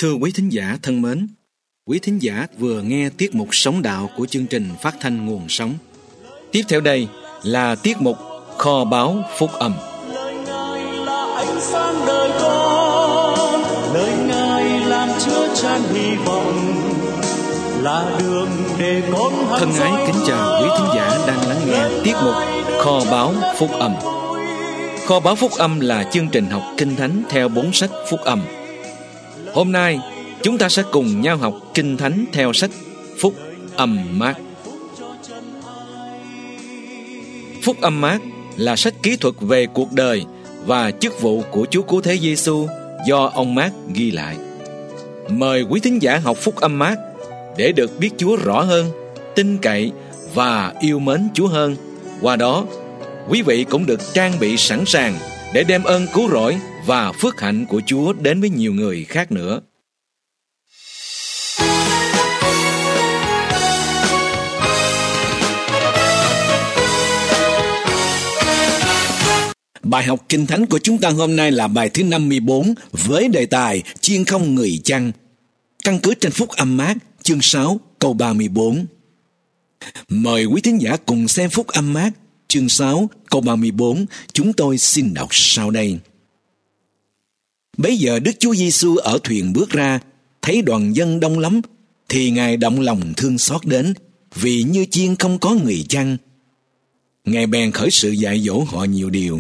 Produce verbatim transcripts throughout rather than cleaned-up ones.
Thưa quý thính giả thân mến, quý thính giả vừa nghe tiết mục Sống Đạo của chương trình phát thanh Nguồn Sống. Tiếp theo đây là tiết mục Kho báu Phúc Âm. Lời Ngài là ánh sáng đời con, lời Ngài làm chứa chan hy vọng, là đường để con Thân ái kính chào quý thính giả đang lắng nghe tiết mục Kho báu Phúc Âm. Kho báu Phúc Âm là chương trình học Kinh Thánh theo bốn sách Phúc Âm. Hôm nay, chúng ta sẽ cùng nhau học Kinh Thánh theo sách Phúc Âm Mác. Phúc Âm Mác là sách kỹ thuật về cuộc đời và chức vụ của Chúa Cứu Thế Giêsu do ông Mác ghi lại. Mời quý thính giả học Phúc Âm Mác để được biết Chúa rõ hơn, tin cậy và yêu mến Chúa hơn. Qua đó, quý vị cũng được trang bị sẵn sàng để đem ơn cứu rỗi và phước hạnh của Chúa đến với nhiều người khác nữa. Bài học Kinh Thánh của chúng ta hôm nay là bài thứ năm mươi bốn với đề tài Chiên không người chăn, căn cứ trên Phúc Âm Mác chương sáu câu ba mươi bốn. Mời quý thính giả cùng xem Phúc Âm Mác chương sáu câu ba mươi bốn, chúng tôi xin đọc sau đây. Bấy giờ Đức Chúa Giêsu ở thuyền bước ra, thấy đoàn dân đông lắm, thì Ngài động lòng thương xót đến, vì như chiên không có người chăn. Ngài bèn khởi sự dạy dỗ họ nhiều điều.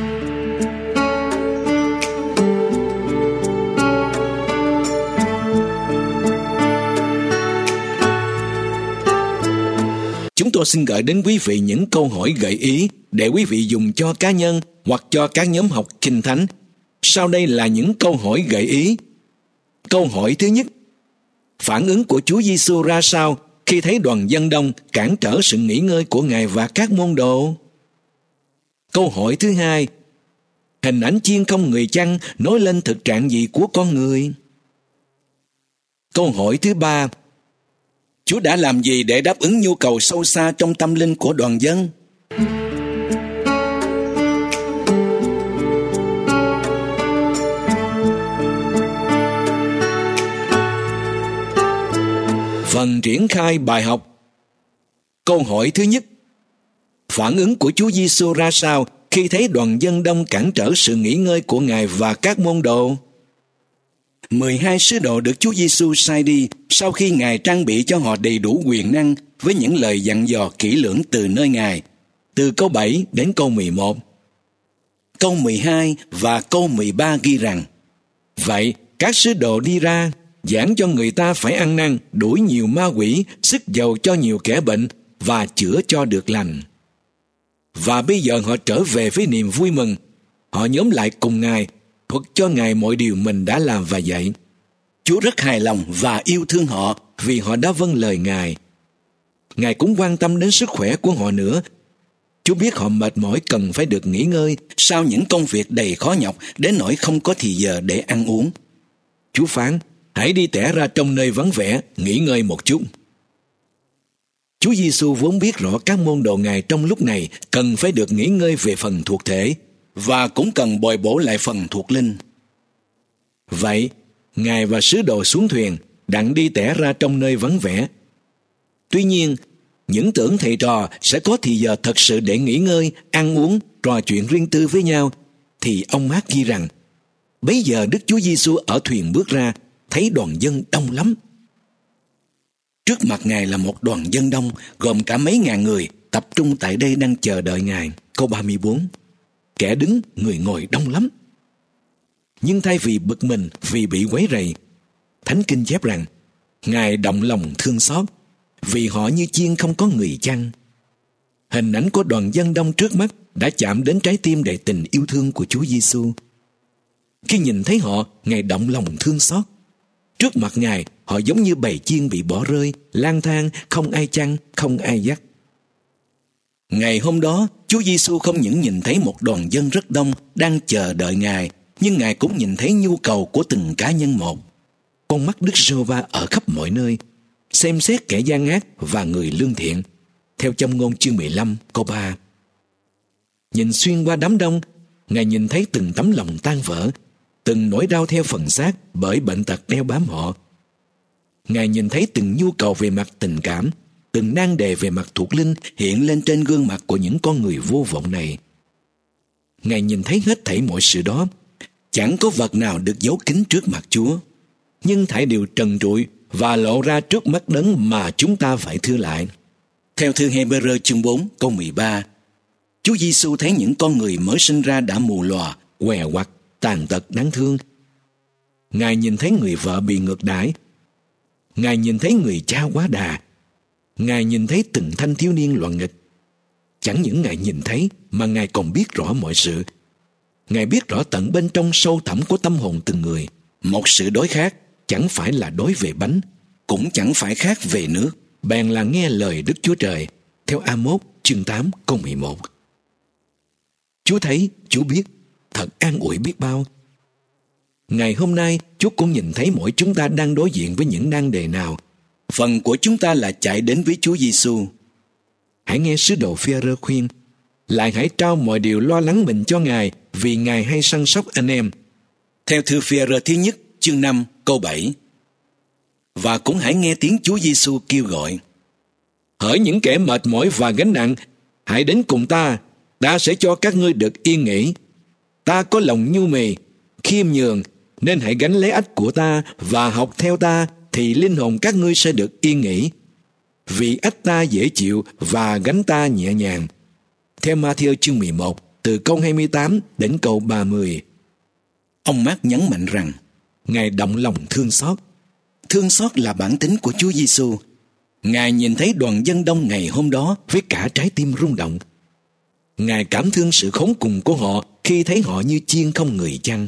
Chúng tôi xin gửi đến quý vị những câu hỏi gợi ý để quý vị dùng cho cá nhân hoặc cho các nhóm học Kinh Thánh. Sau đây là những câu hỏi gợi ý. Câu hỏi thứ nhất: phản ứng của Chúa Giêsu ra sao khi thấy đoàn dân đông cản trở sự nghỉ ngơi của Ngài và các môn đồ? Câu hỏi thứ hai: hình ảnh chiên không người chăn nói lên thực trạng gì của con người? Câu hỏi thứ ba: Chúa đã làm gì để đáp ứng nhu cầu sâu xa trong tâm linh của đoàn dân? Phần triển khai bài học. Câu hỏi thứ nhất: phản ứng của Chúa Giêsu ra sao khi thấy đoàn dân đông cản trở sự nghỉ ngơi của Ngài và các môn đồ? mười hai sứ đồ được Chúa Giêsu sai đi sau khi Ngài trang bị cho họ đầy đủ quyền năng với những lời dặn dò kỹ lưỡng từ nơi Ngài, từ câu bảy đến câu mười một. Câu mười hai và câu mười ba ghi rằng: vậy các sứ đồ đi ra, giảng cho người ta phải ăn năn, đuổi nhiều ma quỷ, sức dầu cho nhiều kẻ bệnh và chữa cho được lành. Và bây giờ họ trở về với niềm vui mừng. Họ nhóm lại cùng Ngài, thuật cho Ngài mọi điều mình đã làm và dạy. Chúa rất hài lòng và yêu thương họ vì họ đã vâng lời Ngài. Ngài cũng quan tâm đến sức khỏe của họ nữa. Chúa biết họ mệt mỏi cần phải được nghỉ ngơi sau những công việc đầy khó nhọc đến nỗi không có thì giờ để ăn uống. Chúa phán: hãy đi tẻ ra trong nơi vắng vẻ, nghỉ ngơi một chút. Chúa Giêsu vốn biết rõ các môn đồ Ngài trong lúc này cần phải được nghỉ ngơi về phần thuộc thể và cũng cần bồi bổ lại phần thuộc linh. Vậy, Ngài và sứ đồ xuống thuyền, đặng đi tẻ ra trong nơi vắng vẻ. Tuy nhiên, những tưởng thầy trò sẽ có thì giờ thật sự để nghỉ ngơi, ăn uống, trò chuyện riêng tư với nhau, thì ông Mác ghi rằng: bấy giờ Đức Chúa Giêsu ở thuyền bước ra, thấy đoàn dân đông lắm. Trước mặt Ngài là một đoàn dân đông gồm cả mấy ngàn người tập trung tại đây đang chờ đợi Ngài. Câu ba mươi bốn. Kẻ đứng, người ngồi đông lắm. Nhưng thay vì bực mình vì bị quấy rầy, Thánh Kinh chép rằng Ngài động lòng thương xót vì họ như chiên không có người chăn. Hình ảnh của đoàn dân đông trước mắt đã chạm đến trái tim đầy tình yêu thương của Chúa Giêsu. Khi nhìn thấy họ, Ngài động lòng thương xót. Trước mặt Ngài, họ giống như bầy chiên bị bỏ rơi, lang thang, không ai chăn, không ai dắt. Ngày hôm đó, Chúa Giêsu không những nhìn thấy một đoàn dân rất đông đang chờ đợi Ngài, nhưng Ngài cũng nhìn thấy nhu cầu của từng cá nhân một. Con mắt Đức Giê-hô-va ở khắp mọi nơi, xem xét kẻ gian ác và người lương thiện. Theo Châm ngôn chương mười lăm câu ba. Nhìn xuyên qua đám đông, Ngài nhìn thấy từng tấm lòng tan vỡ, từng nỗi đau theo phần xác bởi bệnh tật đeo bám họ. Ngài nhìn thấy từng nhu cầu về mặt tình cảm, từng nan đề về mặt thuộc linh hiện lên trên gương mặt của những con người vô vọng này. Ngài nhìn thấy hết thảy mọi sự đó. Chẳng có vật nào được giấu kín trước mặt Chúa, nhưng thảy đều trần trụi và lộ ra trước mắt đấng mà chúng ta phải thưa lại. Theo thư Hebrew chương bốn câu mười ba, Chúa Giêsu thấy những con người mới sinh ra đã mù lòa, què quặt, tàn tật đáng thương. Ngài nhìn thấy người vợ bị ngược đãi. Ngài nhìn thấy người cha quá đà. Ngài nhìn thấy từng thanh thiếu niên loạn nghịch. Chẳng những Ngài nhìn thấy mà Ngài còn biết rõ mọi sự. Ngài biết rõ tận bên trong sâu thẳm của tâm hồn từng người. Một sự đối khác chẳng phải là đối về bánh, cũng chẳng phải khác về nước, bèn là nghe lời Đức Chúa Trời. Theo A-mốt chương tám câu mười một. Chúa thấy, Chúa biết, thật an ủi biết bao. Ngày hôm nay, Chúa cũng nhìn thấy mỗi chúng ta đang đối diện với những nan đề nào. Phần của chúng ta là chạy đến với Chúa Giêsu. Hãy nghe sứ đồ Phi-e-rơ khuyên, lại hãy trao mọi điều lo lắng mình cho Ngài, vì Ngài hay săn sóc anh em. Theo thư Phi-e-rơ thứ nhất chương năm câu bảy. Và cũng hãy nghe tiếng Chúa Giêsu kêu gọi: hỡi những kẻ mệt mỏi và gánh nặng, hãy đến cùng ta, ta sẽ cho các ngươi được yên nghỉ. Ta có lòng nhu mì, khiêm nhường, nên hãy gánh lấy ách của ta và học theo ta, thì linh hồn các ngươi sẽ được yên nghỉ. Vì ách ta dễ chịu và gánh ta nhẹ nhàng. Theo Ma-thi-ơ chương mười một, từ câu hai mươi tám đến câu ba mươi. Ông Mác nhấn mạnh rằng Ngài động lòng thương xót. Thương xót là bản tính của Chúa Giêsu. Ngài nhìn thấy đoàn dân đông ngày hôm đó với cả trái tim rung động. Ngài cảm thương sự khốn cùng của họ khi thấy họ như chiên không người chăn.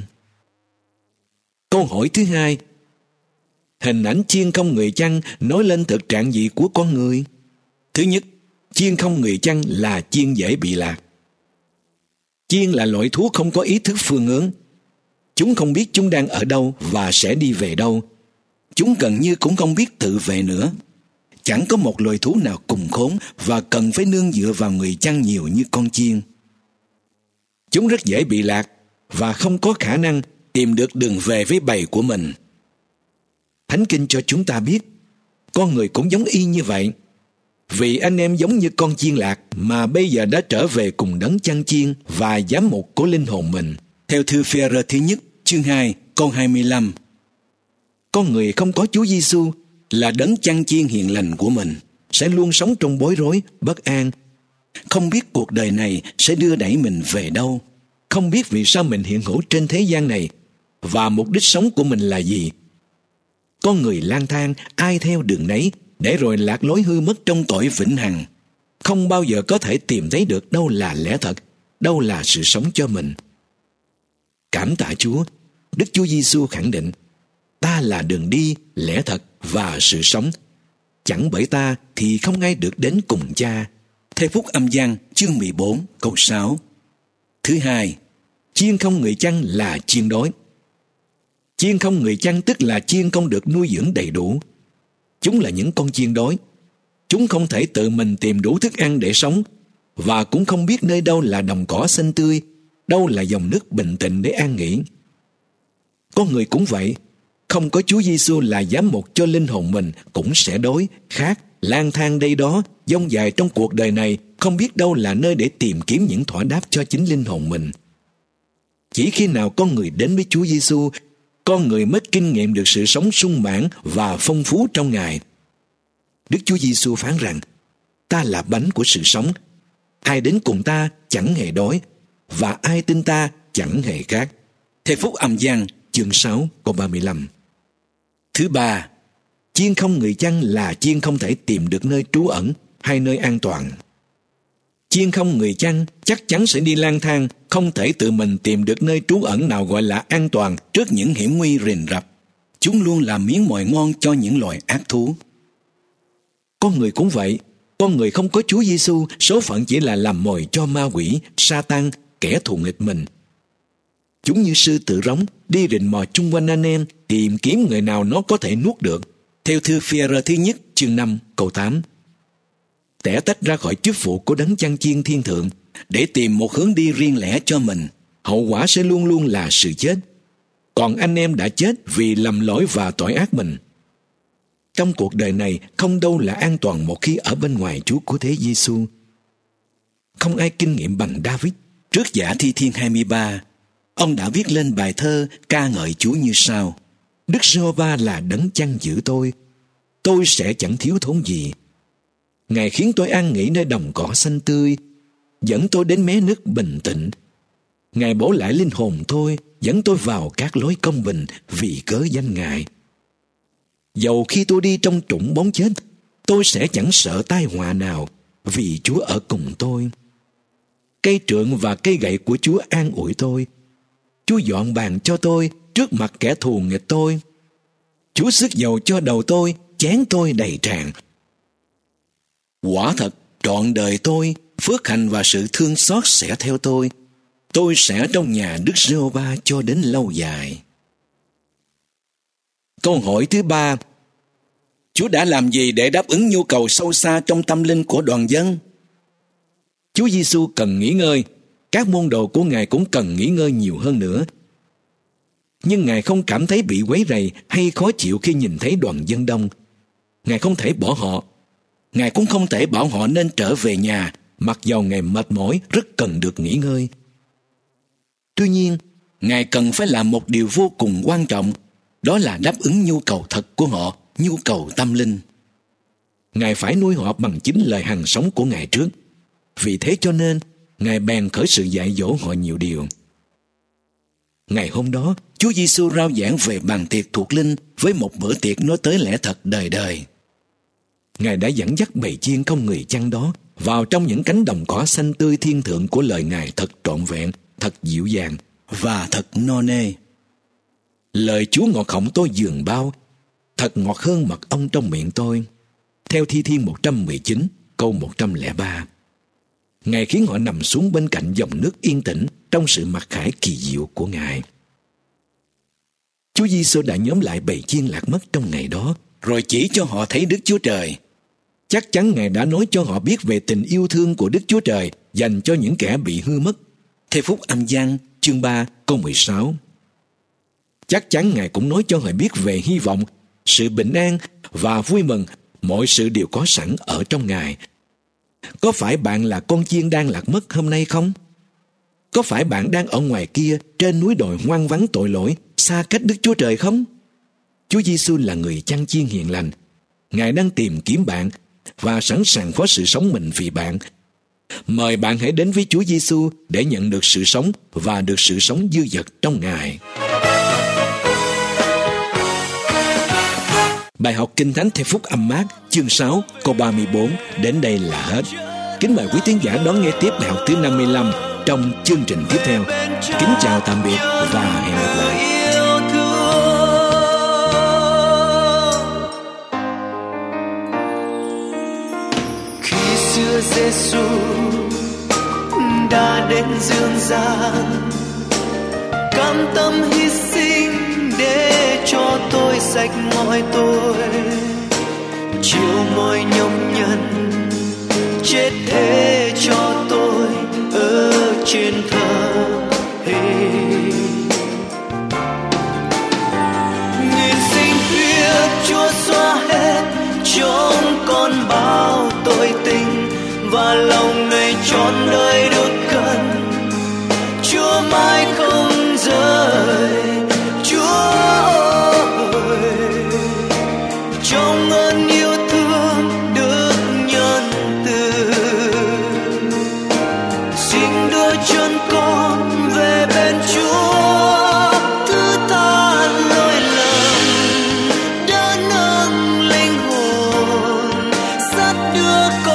Câu hỏi thứ hai: hình ảnh chiên không người chăn nói lên thực trạng gì của con người? Thứ nhất, chiên không người chăn là chiên dễ bị lạc. Chiên là loại thú không có ý thức phương hướng. Chúng không biết chúng đang ở đâu và sẽ đi về đâu. Chúng gần như cũng không biết tự vệ nữa. Chẳng có một loài thú nào cùng khốn và cần phải nương dựa vào người chăn nhiều như con chiên. Chúng rất dễ bị lạc và không có khả năng tìm được đường về với bầy của mình. Thánh Kinh cho chúng ta biết, con người cũng giống y như vậy. Vì anh em giống như con chiên lạc mà bây giờ đã trở về cùng đấng chăn chiên và giám mục của linh hồn mình. Theo thư Phi-e-rơ thứ nhất chương hai câu hai mươi lăm. Con người không có Chúa Giêsu là đấng chăn chiên hiền lành của mình sẽ luôn sống trong bối rối, bất an, không biết cuộc đời này sẽ đưa đẩy mình về đâu, không biết vì sao mình hiện hữu trên thế gian này và mục đích sống của mình là gì. Con người lang thang ai theo đường nấy, để rồi lạc lối hư mất trong tội vĩnh hằng, không bao giờ có thể tìm thấy được đâu là lẽ thật, đâu là sự sống cho mình. Cảm tạ Chúa, Đức Chúa Giêsu khẳng định: ta là đường đi, lẽ thật và sự sống. Chẳng bởi ta thì không ai được đến cùng Cha. Theo Phúc Âm Giăng chương mười bốn câu sáu. Thứ hai, chiên không người chăn là chiên đói. Chiên không người chăn tức là chiên không được nuôi dưỡng đầy đủ. Chúng là những con chiên đói. Chúng không thể tự mình tìm đủ thức ăn để sống, và cũng không biết nơi đâu là đồng cỏ xanh tươi, đâu là dòng nước bình tĩnh để an nghỉ. Con người cũng vậy, không có Chúa Giêsu là giám mục cho linh hồn mình cũng sẽ đói, khát, lang thang đây đó, dông dài trong cuộc đời này, không biết đâu là nơi để tìm kiếm những thỏa đáp cho chính linh hồn mình. Chỉ khi nào con người đến với Chúa Giêsu, con người mới kinh nghiệm được sự sống sung mãn và phong phú trong Ngài. Đức Chúa Giêsu phán rằng: ta là bánh của sự sống. Ai đến cùng ta chẳng hề đói, và ai tin ta chẳng hề khát. Theo Phúc Âm Giăng chương sáu câu ba mươi lăm. Thứ ba, chiên không người chăn là chiên không thể tìm được nơi trú ẩn hay nơi an toàn. Chiên không người chăn chắc chắn sẽ đi lang thang, không thể tự mình tìm được nơi trú ẩn nào gọi là an toàn trước những hiểm nguy rình rập. Chúng luôn làm miếng mồi ngon cho những loài ác thú. Con người cũng vậy. Con người không có Chúa Giêsu, số phận chỉ là làm mồi cho ma quỷ, Sa-tan, kẻ thù nghịch mình. Chúng như sư tử rống, đi rình mò chung quanh anh em, tìm kiếm người nào nó có thể nuốt được. Theo thư Phi-e-rơ thứ nhất chương năm câu tám. Tẻ tách ra khỏi chức vụ của đấng chăn chiên thiên thượng để tìm một hướng đi riêng lẻ cho mình, hậu quả sẽ luôn luôn là sự chết. còn anh em đã chết vì lầm lỗi và tội ác mình. Trong cuộc đời này không đâu là an toàn một khi ở bên ngoài Chúa Cứu Thế Giêsu. Không ai kinh nghiệm bằng David. Trước Giả Thi Thiên hai mươi ba, ông đã viết lên bài thơ ca ngợi Chúa như sau: Đức Giê-hô-va là đấng chăn giữ tôi, tôi sẽ chẳng thiếu thốn gì. Ngài khiến tôi an nghỉ nơi đồng cỏ xanh tươi, dẫn tôi đến mé nước bình tĩnh. Ngài bổ lại linh hồn tôi, dẫn tôi vào các lối công bình vì cớ danh Ngài. Dầu khi tôi đi trong trũng bóng chết, tôi sẽ chẳng sợ tai họa nào, vì Chúa ở cùng tôi. Cây trượng và cây gậy của Chúa an ủi tôi. Chúa dọn bàn cho tôi trước mặt kẻ thù nghịch tôi. Chúa xức dầu cho đầu tôi, chén tôi đầy tràn. Quả thật, trọn đời tôi, phước hạnh và sự thương xót sẽ theo tôi. Tôi sẽ trong nhà Đức Giê-hô-va cho đến lâu dài. Câu hỏi thứ ba: Chúa đã làm gì để đáp ứng nhu cầu sâu xa trong tâm linh của đoàn dân? Chúa Giêsu cần nghỉ ngơi, các môn đồ của Ngài cũng cần nghỉ ngơi nhiều hơn nữa. Nhưng Ngài không cảm thấy bị quấy rầy hay khó chịu khi nhìn thấy đoàn dân đông. Ngài không thể bỏ họ. Ngài cũng không thể bảo họ nên trở về nhà, mặc dầu Ngài mệt mỏi rất cần được nghỉ ngơi. Tuy nhiên, Ngài cần phải làm một điều vô cùng quan trọng, đó là đáp ứng nhu cầu thật của họ, nhu cầu tâm linh. Ngài phải nuôi họ bằng chính lời hằng sống của Ngài trước. Vì thế cho nên, Ngài bèn khởi sự dạy dỗ họ nhiều điều. Ngày hôm đó, Chúa Giêsu rao giảng về bàn tiệc thuộc linh với một bữa tiệc nói tới lẽ thật đời đời. Ngài đã dẫn dắt bầy chiên không người chăn đó vào trong những cánh đồng cỏ xanh tươi thiên thượng của lời Ngài thật trọn vẹn, thật dịu dàng và thật no nê. Lời Chúa ngọt họng tôi giường bao, thật ngọt hơn mật ong trong miệng tôi. Theo Thi Thiên một trăm mười chín, câu một trăm lẻ ba. Ngài khiến họ nằm xuống bên cạnh dòng nước yên tĩnh trong sự mặc khải kỳ diệu của Ngài. Chúa Giêsu đã nhóm lại bầy chiên lạc mất trong ngày đó, rồi chỉ cho họ thấy Đức Chúa Trời. Chắc chắn Ngài đã nói cho họ biết về tình yêu thương của Đức Chúa Trời dành cho những kẻ bị hư mất. Theo Phúc Âm Giăng chương ba câu mười sáu. Chắc chắn Ngài cũng nói cho họ biết về hy vọng, sự bình an và vui mừng, mọi sự đều có sẵn ở trong Ngài. Có phải bạn là con chiên đang lạc mất hôm nay không? Có phải bạn đang ở ngoài kia trên núi đồi hoang vắng tội lỗi, xa cách Đức Chúa Trời không? Chúa Giêsu là người chăn chiên hiền lành. Ngài đang tìm kiếm bạn và sẵn sàng phó sự sống mình vì bạn. Mời bạn hãy đến với Chúa Giêsu để nhận được sự sống và được sự sống dư dật trong Ngài. Bài học Kinh Thánh theo Phúc Âm Mác chương sáu câu ba mươi bốn đến đây là hết. Kính mời quý tín giả đón nghe tiếp bài học thứ năm mươi lăm trong chương trình tiếp theo. Kính chào tạm biệt và hẹn gặp lại. Khi xưa Giêsu đã đến dương gian, cam tâm hy sinh để cho tôi sạch mọi tội, chịu mọi nhọc nhằn, chết thế cho tôi ở trên thập hình. Nghìn sinh huyết Chúa xóa hết trong con bao tội tình, và lòng này trọn đời được gần Chúa mãi không rời. Chúa ơi, trong ơn yêu thương được nhân từ, xin đưa chân con về bên Chúa, thứ tha lỗi lầm đã nâng linh hồn, dắt đưa con